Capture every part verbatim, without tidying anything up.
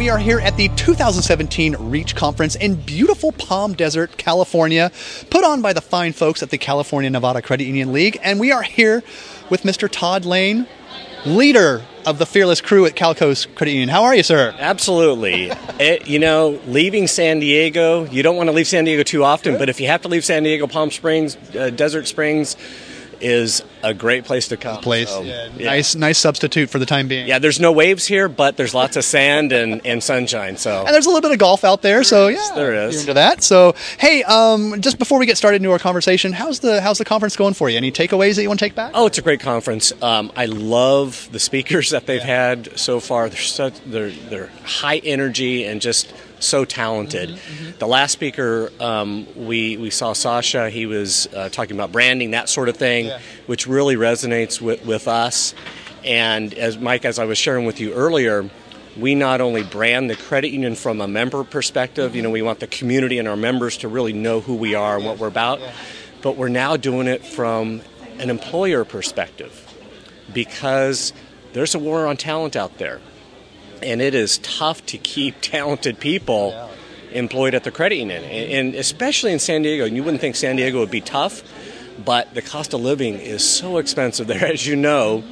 we are here at the two thousand seventeen REACH Conference in beautiful Palm Desert, California, put on by the fine folks at the California Nevada Credit Union League. And we are here with Mister Todd Lane, leader of the fearless crew at CalCoast Credit Union. How are you, sir? Absolutely. It, you know, leaving San Diego, you don't want to leave San Diego too often, but if you have to leave San Diego, Palm Springs, uh, Desert Springs is a great place to come. Place, so, yeah, yeah. nice, nice substitute for the time being. Yeah, there's no waves here, but there's lots of sand and, and sunshine. So, and there's a little bit of golf out there. So yeah, there is. You're into that. So hey, um, just before we get started into our conversation, how's the how's the conference going for you? Any takeaways that you want to take back? Oh, it's a great conference. Um, I love the speakers that they've yeah. had so far. They're such they're they're high energy and just so talented. Mm-hmm, mm-hmm. The last speaker, um, we we saw Sasha. He was uh, talking about branding, that sort of thing, yeah. which really resonates with, with us. And as Mike, as I was sharing with you earlier, we not only brand the credit union from a member perspective, mm-hmm. you know, we want the community and our members to really know who we are and what we're about, yeah. but we're now doing it from an employer perspective because there's a war on talent out there. And it is tough to keep talented people employed at the credit union, and especially in San Diego. And you wouldn't think San Diego would be tough, but the cost of living is so expensive there, as you know.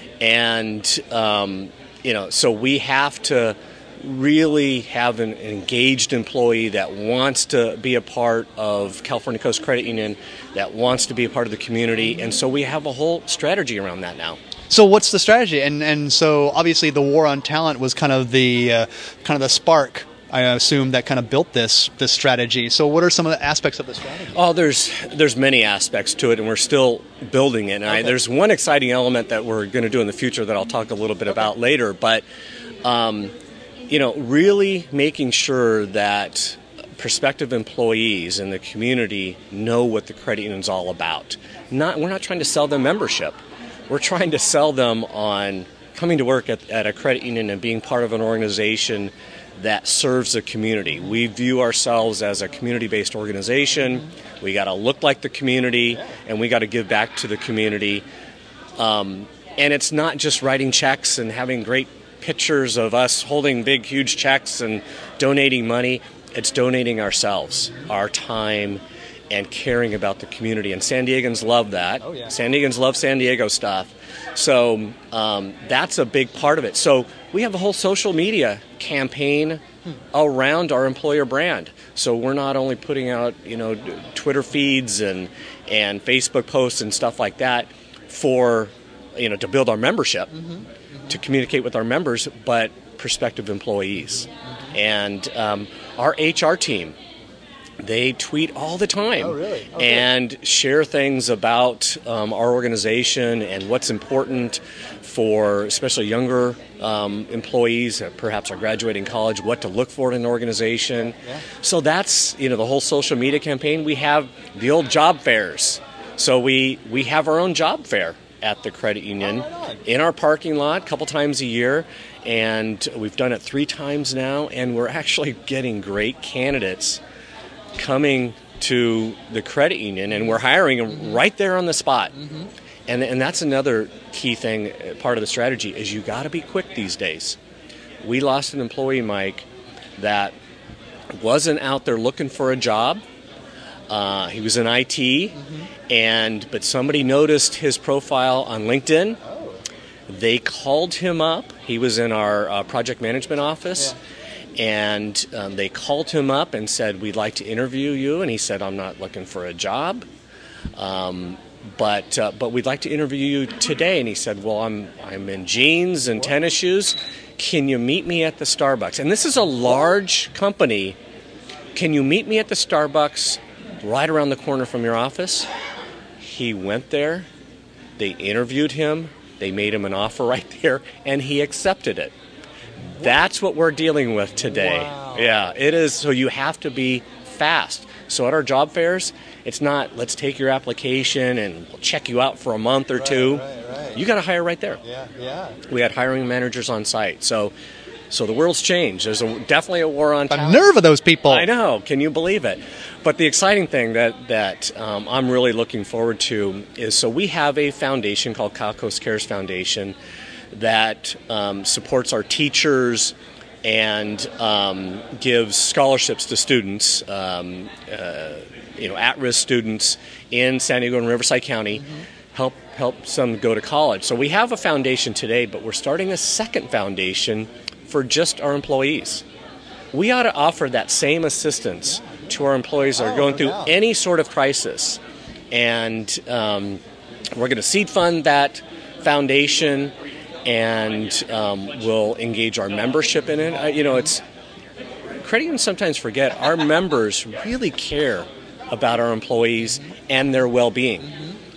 And, um, you know, so we have to really have an engaged employee that wants to be a part of California Coast Credit Union, that wants to be a part of the community. And so we have a whole strategy around that now. So what's the strategy? And and so obviously the war on talent was kind of the uh, kind of the spark, I assume, that kind of built this this strategy. So what are some of the aspects of the strategy? Oh, there's there's many aspects to it, and we're still building it. And okay. I, there's one exciting element that we're going to do in the future that I'll talk a little bit okay. about later. But um, you know, really making sure that prospective employees in the community know what the credit union is all about. Not we're not trying to sell them membership. We're trying to sell them on coming to work at, at a credit union and being part of an organization that serves the community. We view ourselves as a community-based organization. We got to look like the community, and we got to give back to the community. Um, and it's not just writing checks and having great pictures of us holding big, huge checks and donating money. It's donating ourselves, our time, and caring about the community. And San Diegans love that. Oh, yeah. San Diegans love San Diego stuff. So um, that's a big part of it. So we have a whole social media campaign hmm. around our employer brand. So we're not only putting out, you know, Twitter feeds and, and Facebook posts and stuff like that for, you know, to build our membership, mm-hmm. Mm-hmm. to communicate with our members, but prospective employees. Mm-hmm. And um, our H R team, they tweet all the time. Oh, really? Oh, and good. Share things about um, our organization and what's important for especially younger um, employees that perhaps are graduating college, what to look for in an organization. Yeah. So that's, you know, the whole social media campaign. We have the old job fairs. So we, we have our own job fair at the credit union oh, right in our parking lot a couple times a year. And we've done it three times now, and we're actually getting great candidates coming to the credit union, and we're hiring them mm-hmm. right there on the spot. Mm-hmm. And and that's another key thing, part of the strategy, is you got to be quick these days. We lost an employee, Mike, that wasn't out there looking for a job. Uh, he was in I T, mm-hmm. and but somebody noticed his profile on LinkedIn. Oh. They called him up. He was in our uh, project management office. Yeah. And um, they called him up and said, we'd like to interview you. And he said, I'm not looking for a job, um, but uh, but we'd like to interview you today. And he said, well, I'm I'm in jeans and tennis shoes. Can you meet me at the Starbucks? And this is a large company. Can you meet me at the Starbucks right around the corner from your office? He went there. They interviewed him. They made him an offer right there, and he accepted it. That's what we're dealing with today. Wow. Yeah, it is. So you have to be fast. So at our job fairs, it's not, let's take your application and we'll check you out for a month or right, two. Right, right. You got to hire right there. Yeah, yeah. We had hiring managers on site. So so the world's changed. There's a, definitely a war on the talent. The nerve of those people. I know. Can you believe it? But the exciting thing that, that um, I'm really looking forward to is, so we have a foundation called CalCoast Cares Foundation that um, supports our teachers and um, gives scholarships to students, um, uh, you know, at-risk students in San Diego and Riverside County, mm-hmm. help help some go to college. So we have a foundation today, but we're starting a second foundation for just our employees. We ought to offer that same assistance to our employees that are going through any sort of crisis. And um, we're going to seed fund that foundation, and um, we'll engage our membership in it. Uh, you know, it's credit unions sometimes forget our members really care about our employees and their well-being,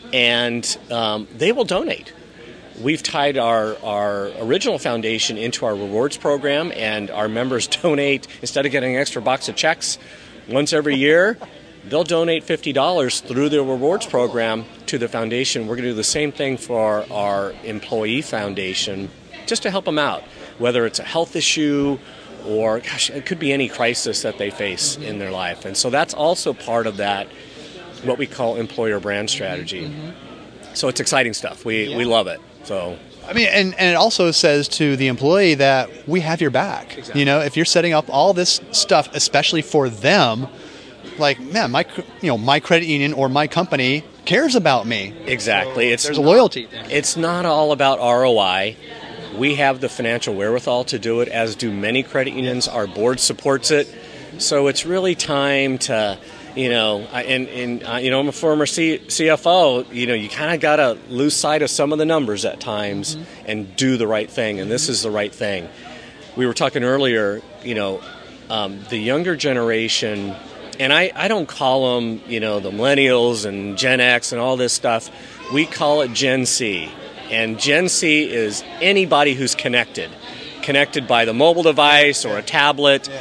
and um, they will donate. We've tied our, our original foundation into our rewards program, and our members donate. Instead of getting an extra box of checks once every year, they'll donate fifty dollars through the rewards program to the foundation. We're going to do the same thing for our, our employee foundation, just to help them out, whether it's a health issue or, gosh, it could be any crisis that they face mm-hmm. in their life. And so that's also part of that, what we call employer brand strategy. Mm-hmm. So it's exciting stuff. We, yeah. we love it. So, I mean, and, and it also says to the employee that we have your back. Exactly. You know, if you're setting up all this stuff, especially for them, like, man, my you know my credit union or my company cares about me. Exactly. So it's there's a loyalty thing. It's not all about R O I. We have the financial wherewithal to do it, as do many credit unions. Our board supports it. So it's really time to, you know, and, and uh, you know, I'm a former C- CFO, you know, you kind of got to lose sight of some of the numbers at times mm-hmm. and do the right thing, and this is the right thing. We were talking earlier, you know, um, the younger generation, and I, I don't call them, you know, the millennials and Gen X and all this stuff. We call it Gen C. And Gen C is anybody who's connected, connected by the mobile device or a tablet. Yeah.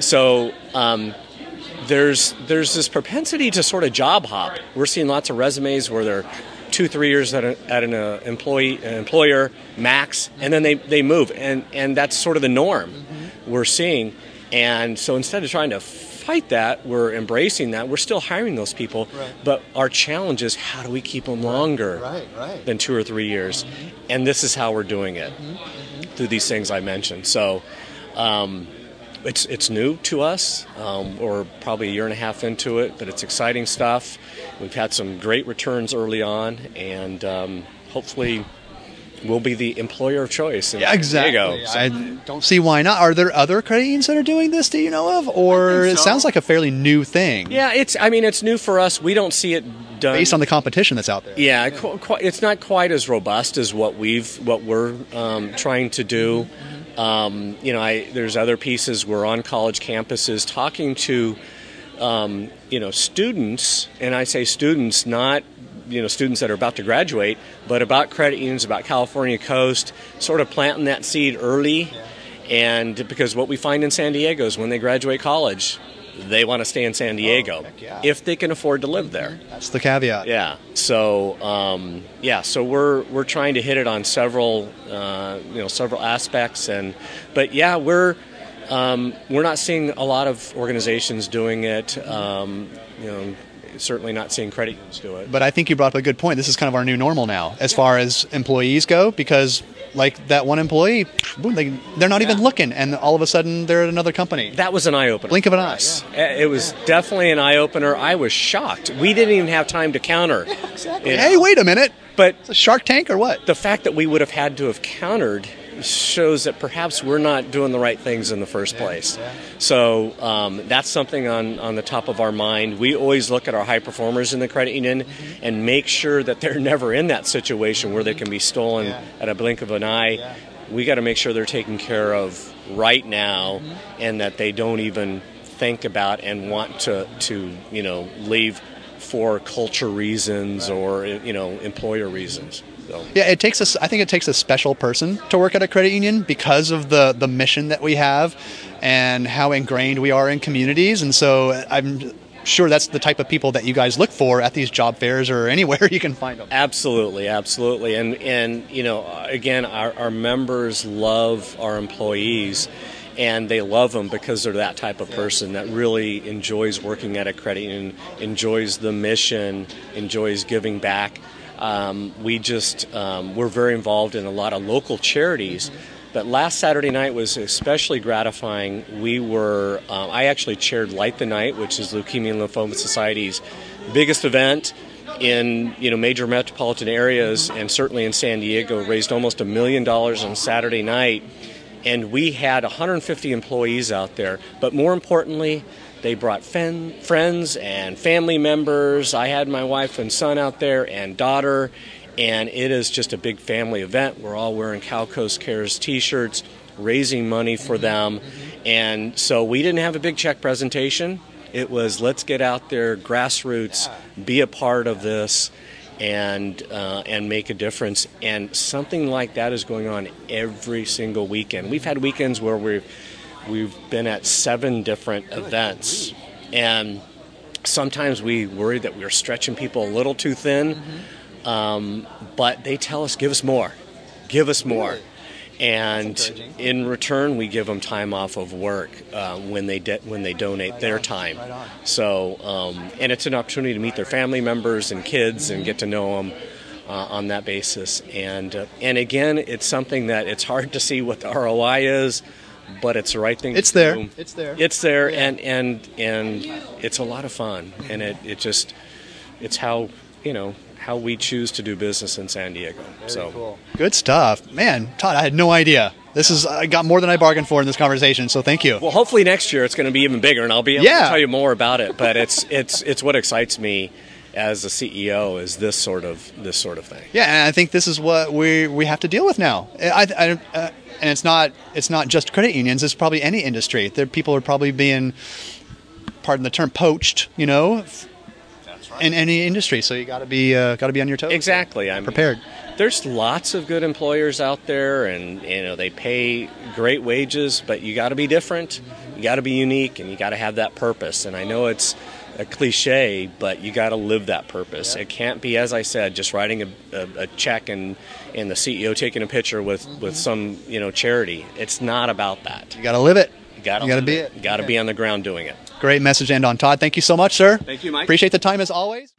So um, there's there's this propensity to sort of job hop. We're seeing lots of resumes where they're two, three years at, a, at an uh, employee an employer max, and then they, they move. And, and that's sort of the norm mm-hmm. we're seeing. And so instead of trying to fight that, we're embracing that. We're still hiring those people, right. but our challenge is how do we keep them longer right, right. than two or three years? Mm-hmm. And this is how we're doing it mm-hmm. Mm-hmm. through these things I mentioned. So um, it's it's new to us. Um, we're probably a year and a half into it, but it's exciting stuff. We've had some great returns early on, and um, hopefully we'll be the employer of choice. Yeah, exactly. There you go. So, I don't see why not. Are there other credit unions that are doing this, do you know of? Or so. It sounds like a fairly new thing. Yeah, it's. I mean, it's new for us. We don't see it done. Based on the competition that's out there. Yeah, yeah. Qu- qu- it's not quite as robust as what we've, what we're um, trying to do. Um, you know, I, there's other pieces. We're on college campuses talking to, um, you know, students, and I say students, not you know, students that are about to graduate, but about credit unions, about California Coast, sort of planting that seed early. Yeah. And because what we find in San Diego is when they graduate college, they want to stay in San Diego oh, yeah. if they can afford to live there. That's the caveat. Yeah. So, um, yeah. So we're we're trying to hit it on several, uh, you know, several aspects, and but yeah, we're um, we're not seeing a lot of organizations doing it. Um, you know. Certainly not seeing credit unions do it. But I think you brought up a good point. This is kind of our new normal now as yeah. far as employees go, because like that one employee, boom, they, they're not yeah. even looking, and all of a sudden they're at another company. That was an eye-opener. Blink of an eye. Yeah. It was definitely an eye-opener. I was shocked. We didn't even have time to counter. Yeah, exactly. Hey, wait a minute. But it's a Shark Tank or what? The fact that we would have had to have countered shows that perhaps we're not doing the right things in the first place. Yeah, yeah. So um, that's something on, on the top of our mind. We always look at our high performers in the credit union mm-hmm. and make sure that they're never in that situation where they can be stolen yeah. at a blink of an eye. Yeah. We got to make sure they're taken care of right now mm-hmm. and that they don't even think about and want to, to you know, leave for culture reasons right. or, you know, employer reasons. So. Yeah, it takes us. I think it takes a special person to work at a credit union because of the, the mission that we have and how ingrained we are in communities. And so I'm sure that's the type of people that you guys look for at these job fairs or anywhere you can find them. Absolutely, absolutely. And, and you know, again, our, our members love our employees, and they love them because they're that type of person that really enjoys working at a credit union, enjoys the mission, enjoys giving back. Um, we just, um, we're very involved in a lot of local charities But last Saturday night was especially gratifying. We were, um, I actually chaired Light the Night, which is Leukemia and Lymphoma Society's biggest event in you know major metropolitan areas, and certainly in San Diego. Raised almost a million dollars on Saturday night, and we had one hundred fifty employees out there. But more importantly, they brought fen- friends and family members. I had my wife and son out there and daughter. And it is just a big family event. We're all wearing Cal Coast Cares t-shirts, raising money for them. And so we didn't have a big check presentation. It was, let's get out there, grassroots, be a part of this, and uh, and make a difference. And something like that is going on every single weekend. We've had weekends where we've, we've been at seven different events. And sometimes we worry that we're stretching people a little too thin. Um, but they tell us, give us more, give us more. And in return, we give them time off of work uh, when they de- when they donate their time. So, um, and it's an opportunity to meet their family members and kids and get to know them uh, on that basis. And uh, and again, it's something that it's hard to see what the R O I is, but it's the right thing It's to there. do. It's there. It's there, and and and it's a lot of fun, and it it just it's how you know. how we choose to do business in San Diego. Very so cool. Good stuff. Man, Todd, I had no idea. This is I got more than I bargained for in this conversation, so thank you. Well, hopefully next year it's going to be even bigger, and I'll be able Yeah. to tell you more about it. But it's it's it's what excites me as a C E O is this sort of this sort of thing. Yeah, and I think this is what we we have to deal with now. I, I, uh, and it's not it's not just credit unions. It's probably any industry. There, people are probably being, pardon the term, poached. You know. In any industry, so you got to be uh, got to be on your toes. Exactly, I'm prepared. There's lots of good employers out there, and you know they pay great wages, but you got to be different, you got to be unique, and you got to have that purpose. And I know it's a cliche, but you got to live that purpose. Yeah. It can't be, as I said, just writing a, a, a check and and the C E O taking a picture with, mm-hmm. with some you know charity. It's not about that. You got to live it. You got to be it. it. You got to okay. be on the ground doing it. Great message to end on, Todd. Thank you so much, sir. Thank you, Mike. Appreciate the time as always.